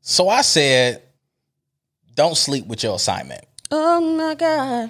So I said, don't sleep with your assignment. Oh my God.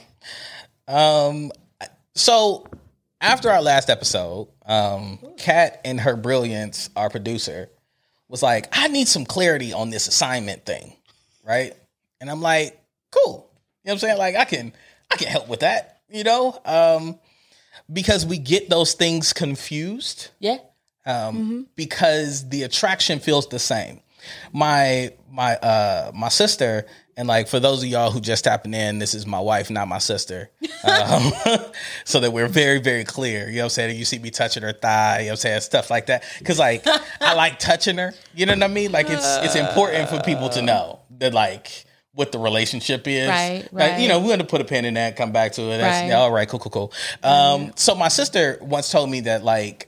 So after our last episode, Kat in her brilliance, our producer, was like, I need some clarity on this assignment thing. Right. And I'm like, cool. You know what I'm saying? Like I can help with that, because we get those things confused. Yeah. Because the attraction feels the same. My sister, and like for those of y'all who just tapping in, this is my wife, not my sister. So that we're very, very clear. You know what I'm saying? You see me touching her thigh, you know what I'm saying? Stuff like that. Cause like I like touching her. You know what I mean? Like it's important for people to know that like what the relationship is. Right. Like, we're going to put a pin in that, come back to it. That's, all right, cool. So my sister once told me that like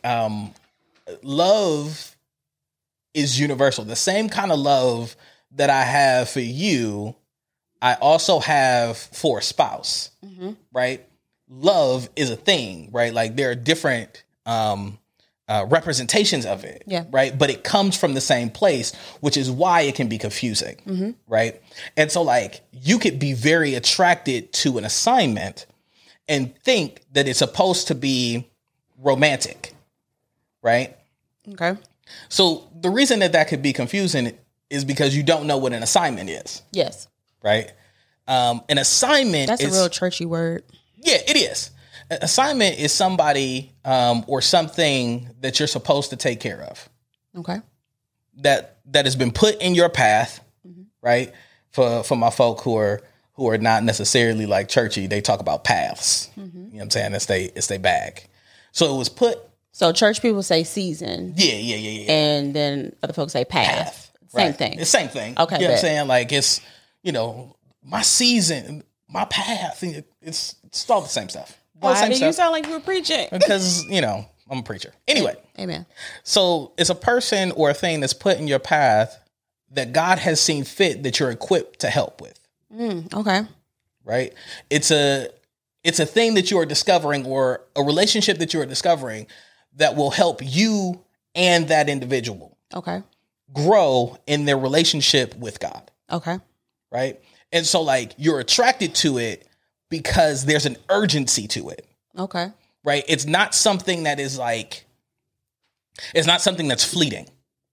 love is universal. The same kind of love that I have for you, I also have for a spouse, right? Love is a thing, right? Like there are different representations of it, right? But it comes from the same place, which is why it can be confusing, right? And so like you could be very attracted to an assignment and think that it's supposed to be romantic, right? Okay. So the reason that could be confusing is because you don't know what an assignment is. Yes. Right? An assignment That's a real churchy word. Yeah, it is. An assignment is somebody or something that you're supposed to take care of. Okay. That has been put in your path, right? For my folk who are not necessarily like churchy, they talk about paths. You know what I'm saying? It's they bag. So it was put. So church people say season. Yeah. And then other folks say path. Same thing. It's same thing. Okay. You know what I'm saying? Like it's, my season, my path. It's all the same stuff. Why do you sound like you were preaching? Because, I'm a preacher. Anyway. Amen. So it's a person or a thing that's put in your path that God has seen fit that you're equipped to help with. Okay. Right? It's a thing that you are discovering or a relationship that you are discovering that will help you and that individual. Okay. Grow in their relationship with God. Okay. Right? And so like you're attracted to it because there's an urgency to it. Okay. Right? It's not something that is like, it's not something that's fleeting.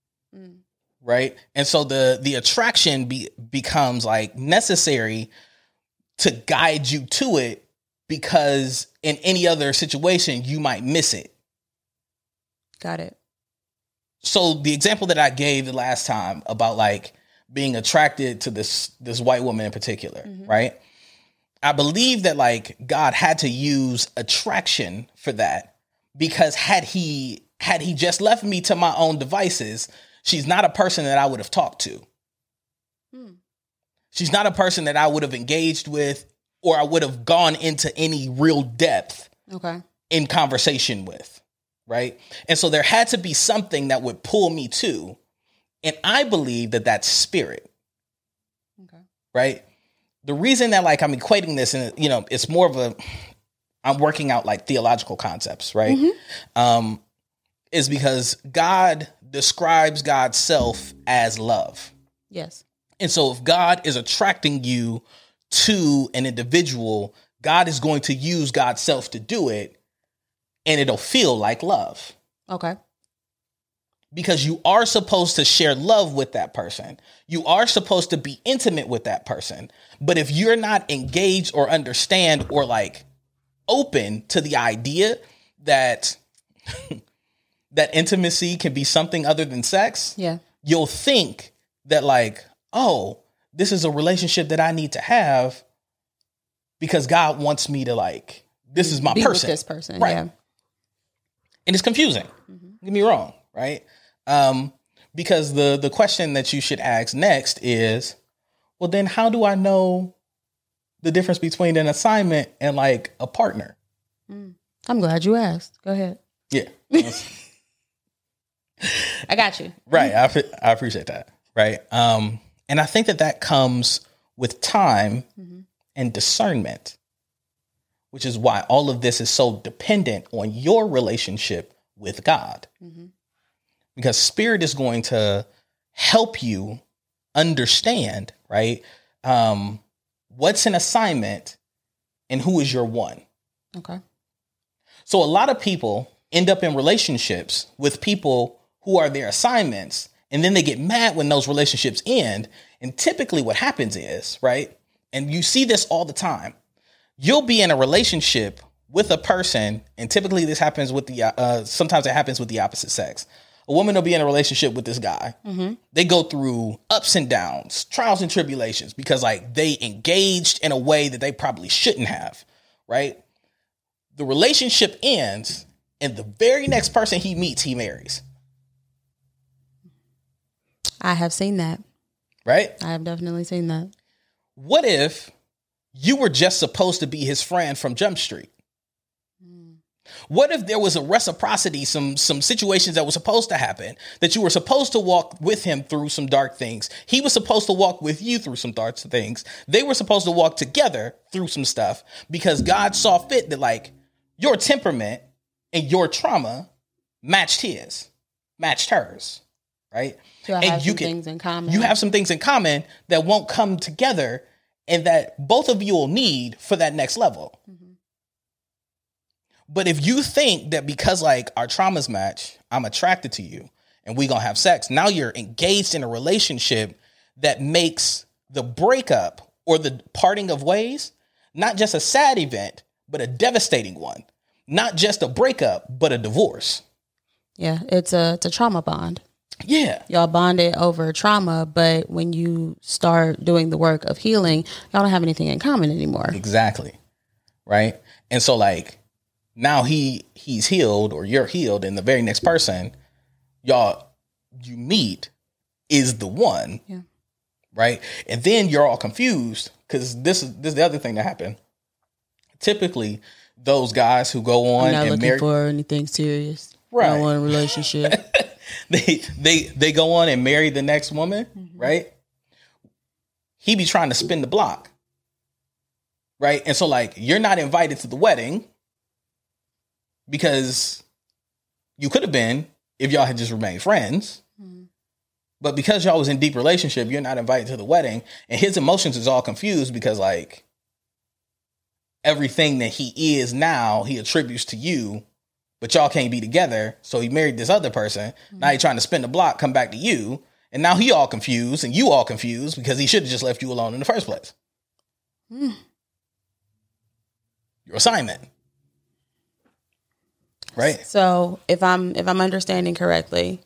Right? And so the attraction becomes like necessary to guide you to it because in any other situation you might miss it. Got it. So the example that I gave the last time about like being attracted to this white woman in particular, right? I believe that like God had to use attraction for that because had he just left me to my own devices, she's not a person that I would have talked to. She's not a person that I would have engaged with or I would have gone into any real depth in conversation with. Right. And so there had to be something that would pull me to. And I believe that that's spirit. Okay. Right. The reason that like I'm equating this and, it's more of I'm working out like theological concepts. Right. Is because God describes God's self as love. Yes. And so if God is attracting you to an individual, God is going to use God's self to do it. And it'll feel like love. Okay. Because you are supposed to share love with that person. You are supposed to be intimate with that person. But if you're not engaged or understand or like open to the idea that that intimacy can be something other than sex, you'll think that like, oh, this is a relationship that I need to have because God wants me to like, this is my person. With this person, right? Yeah. And it's confusing. Don't get me wrong, right? Because the question that you should ask next is, well, then how do I know the difference between an assignment and like a partner? I'm glad you asked. Go ahead. Yeah. I got you. Right. I appreciate that. Right. And I think that comes with time and discernment, which is why all of this is so dependent on your relationship with God. Because spirit is going to help you understand, right? What's an assignment and who is your one? Okay. So a lot of people end up in relationships with people who are their assignments, and then they get mad when those relationships end. And typically what happens is, right, and you see this all the time, you'll be in a relationship with a person, and typically this happens with sometimes it happens with the opposite sex. A woman will be in a relationship with this guy. Mm-hmm. They go through ups and downs, trials and tribulations, because like they engaged in a way that they probably shouldn't have, right? The relationship ends, and the very next person he meets, he marries. I have seen that. Right? I have definitely seen that. What if you were just supposed to be his friend from Jump Street? What if there was a reciprocity, some situations that were supposed to happen, that you were supposed to walk with him through some dark things? He was supposed to walk with you through some dark things. They were supposed to walk together through some stuff because God saw fit that like your temperament and your trauma matched hers, right? So I have some things in common. You have some things in common that won't come together and that both of you will need for that next level. Mm-hmm. But if you think that because like our traumas match, I'm attracted to you and we gonna have sex, now you're engaged in a relationship that makes the breakup or the parting of ways not just a sad event, but a devastating one. Not just a breakup, but a divorce. Yeah, it's a trauma bond. Yeah. Y'all bonded over trauma, but when you start doing the work of healing, y'all don't have anything in common anymore. Exactly. Right? And so like now he's healed or you're healed, and the very next person you meet is the one. Yeah. Right? And then you're all confused because this is the other thing that happened. Typically, those guys who go on I'm not and looking for anything serious. Right. I want a relationship. They go on and marry the next woman, mm-hmm. right? He be trying to spin the block. Right? And so like you're not invited to the wedding because you could have been if y'all had just remained friends. Mm-hmm. But because y'all was in deep relationship, you're not invited to the wedding, and his emotions is all confused because like everything that he is now, he attributes to you, but y'all can't be together. So he married this other person. Mm-hmm. Now he's trying to spin the block, come back to you. And now he all confused and you all confused because he should have just left you alone in the first place. Mm. Your assignment. Right? So if I'm understanding correctly,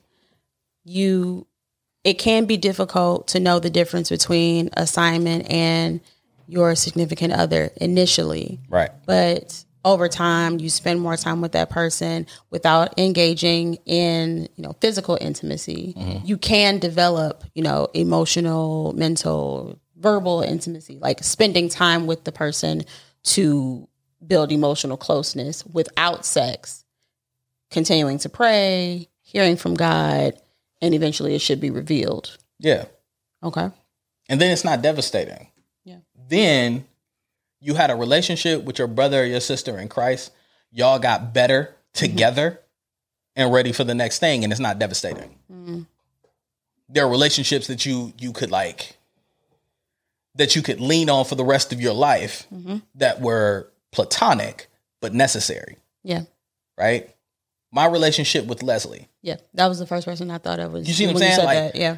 it can be difficult to know the difference between assignment and your significant other initially. Right. But over time, you spend more time with that person without engaging in, physical intimacy. Mm-hmm. You can develop, emotional, mental, verbal intimacy, like spending time with the person to build emotional closeness without sex, continuing to pray, hearing from God, and eventually it should be revealed. Yeah. Okay. And then it's not devastating. Then you had a relationship with your brother or your sister in Christ. Y'all got better together mm-hmm. and ready for the next thing. And it's not devastating. Mm-hmm. There are relationships that you could that you could lean on for the rest of your life mm-hmm. that were platonic, but necessary. Yeah. Right. My relationship with Leslie. Yeah. That was the first person I thought of. You see what I'm saying? Like, yeah.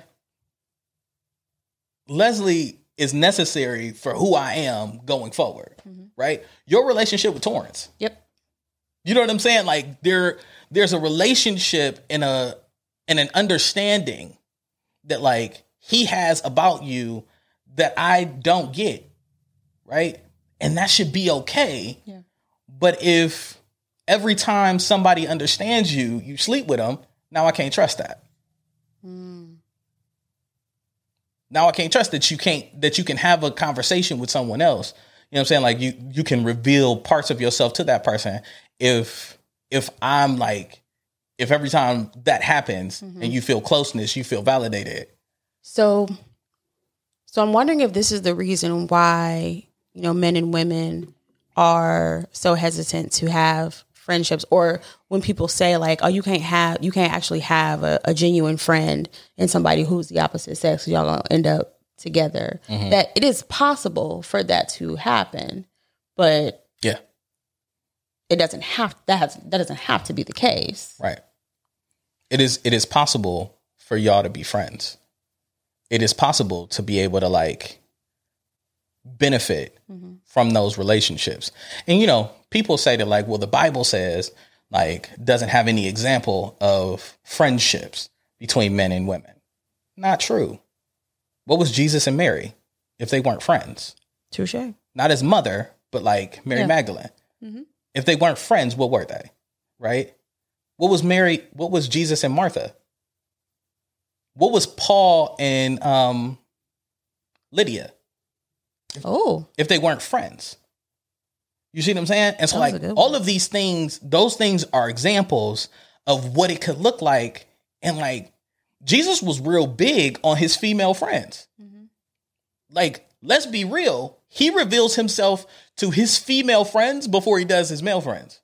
Leslie is necessary for who I am going forward, mm-hmm. right? Your relationship with Torrance. Yep. You know what I'm saying? Like there's a relationship and an understanding that like he has about you that I don't get, right? And that should be okay. Yeah. But if every time somebody understands you, you sleep with them, now I can't trust that. Mm. Now I can't trust that you can have a conversation with someone else. You know what I'm saying? Like you can reveal parts of yourself to that person. If I'm like, if every time that happens mm-hmm. and you feel closeness, you feel validated. So I'm wondering if this is the reason why, men and women are so hesitant to have friendships, or when people say like, oh, you can't actually have a genuine friend and somebody who's the opposite sex, so y'all gonna end up together. That it is possible for that to happen, but it doesn't have that doesn't have to be the case. Right. It is possible for y'all to be friends. It is possible to be able to like benefit from those relationships. And, you know, people say that like, well, the Bible says like doesn't have any example of friendships between men and women. Not true. What was Jesus and Mary if they weren't friends? Touche. Not his mother, but like Mary Magdalene. If they weren't friends, what were they? Right? What was Jesus and Martha? What was Paul and Lydia? If they weren't friends. You see what I'm saying? And so like all of these things, those things are examples of what it could look like. And like Jesus was real big on his female friends. Like, let's be real. He reveals himself to his female friends before he does his male friends.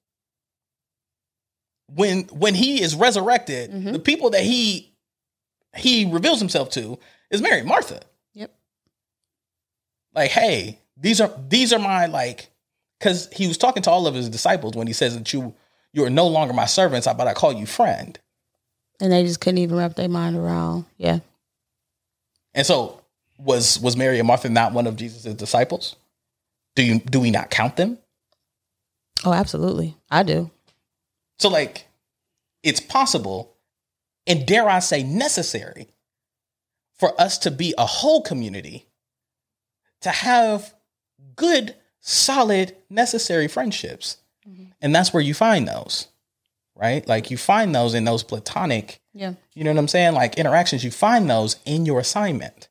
When he is resurrected, the people that he reveals himself to is Mary, Martha. Yep. Like, hey, these are my like, because he was talking to all of his disciples when he says that you are no longer my servants, but I call you friend. And they just couldn't even wrap their mind around. Yeah. And so was Mary and Martha not one of Jesus' disciples? Do we not count them? Oh, absolutely. I do. So like, it's possible, and dare I say necessary, for us to be a whole community, to have good, solid, necessary friendships. And that's where you find those, right? Like you find those in those platonic, you know what I'm saying? Like interactions, you find those in your assignment.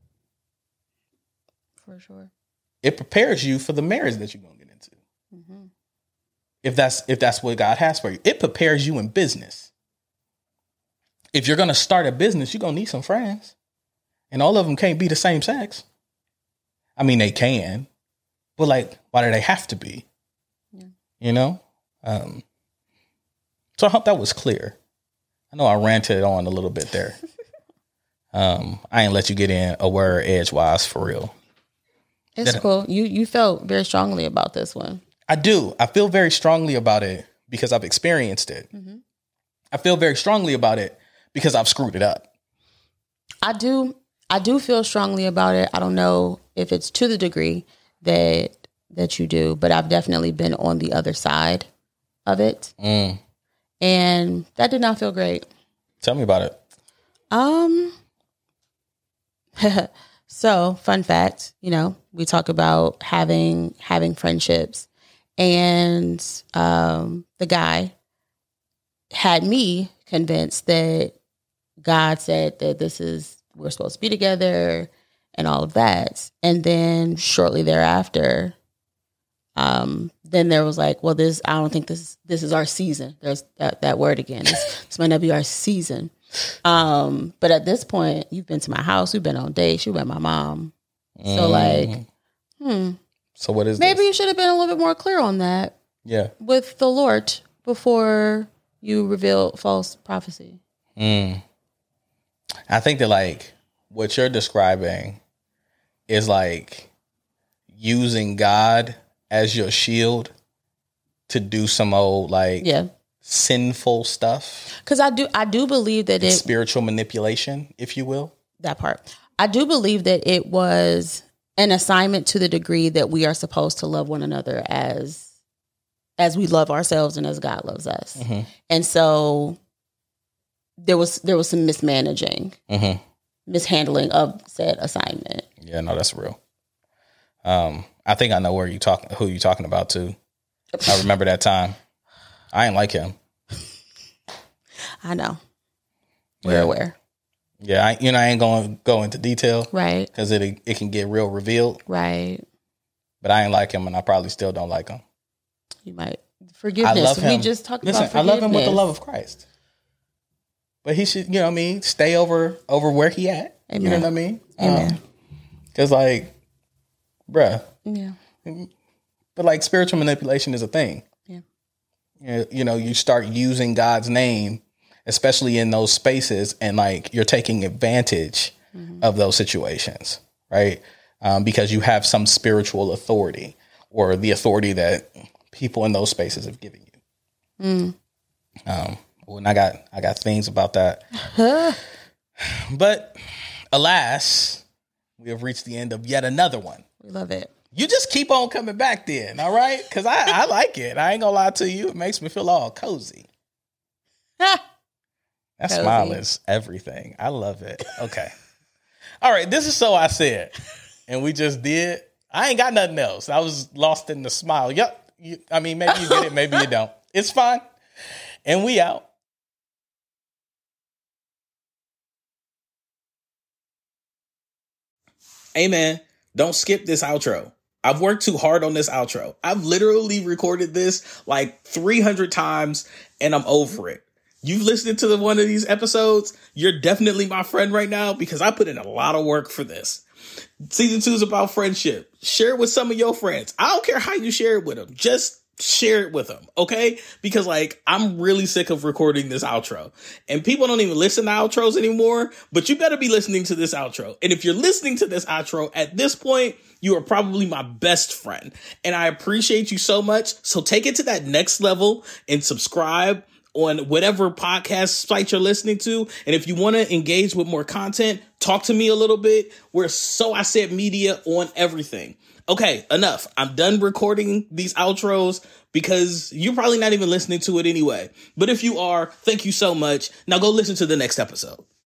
For sure. It prepares you for the marriage that you're going to get into. If that's what God has for you, it prepares you in business. If you're going to start a business, you're going to need some friends, and all of them can't be the same sex. I mean, they can, but like, why do they have to be? You know? So I hope that was clear. I know I ranted on a little bit there. I ain't let you get in a word edgewise for real. It's cool. You felt very strongly about this one. I do. I feel very strongly about it because I've experienced it. I feel very strongly about it because I've screwed it up. I do feel strongly about it. I don't know if it's to the degree that you do, but I've definitely been on the other side of it. And that did not feel great. Tell me about it. So, fun fact, you know, we talk about having friendships, and the guy had me convinced that God said that we're supposed to be together and all of that. And then shortly thereafter, then there was like, well, I don't think this is our season. There's that word again. This might not be our season. But at this point, you've been to my house, we've been on dates, you met my mom. So like, So what is maybe this? you should have been a little bit more clear on that. Yeah. With the Lord before you reveal false prophecy. I think that like what you're describing is like using God as your shield to do some old like sinful stuff. Because I do believe that it's spiritual manipulation, if you will. That part. I do believe that it was an assignment to the degree that we are supposed to love one another as we love ourselves and as God loves us. And so there was some mismanaging, mishandling of said assignment. Yeah, no, that's real. I think I know who you're talking about too. I remember that time. I ain't like him. I know. We're aware. Yeah, I ain't going to go into detail. Right. Because it can get real revealed. Right. But I ain't like him, and I probably still don't like him. You might. Forgiveness. I love him. We just talked about forgiveness. I love him with the love of Christ. But he should, you know what I mean, stay over where he at. Amen. You know what I mean? Amen. Because like, bruh. Yeah. But like spiritual manipulation is a thing. Yeah. you start using God's name, especially in those spaces, and like you're taking advantage of those situations, right? Because you have some spiritual authority or the authority that people in those spaces have given you. And I got things about that. But alas, we have reached the end of yet another one. We love it. You just keep on coming back then, all right? Because I like it. I ain't gonna lie to you. It makes me feel all cozy. That cozy. Smile is everything. I love it. Okay. All right, this is So I Said. And we just did. I ain't got nothing else. I was lost in the smile. Yep. Maybe you get it, maybe you don't. It's fine. And we out. Hey, man, don't skip this outro. I've worked too hard on this outro. I've literally recorded this like 300 times and I'm over it. You've listened to one of these episodes. You're definitely my friend right now because I put in a lot of work for this. Season 2 is about friendship. Share it with some of your friends. I don't care how you share it with them. Just share it with them, okay? Because like I'm really sick of recording this outro. And people don't even listen to outros anymore, but you better be listening to this outro. And if you're listening to this outro at this point, you are probably my best friend. And I appreciate you so much. So take it to that next level and subscribe on whatever podcast site you're listening to. And if you want to engage with more content, talk to me a little bit. We're So I Said Media on everything. Okay, enough. I'm done recording these outros because you're probably not even listening to it anyway. But if you are, thank you so much. Now go listen to the next episode.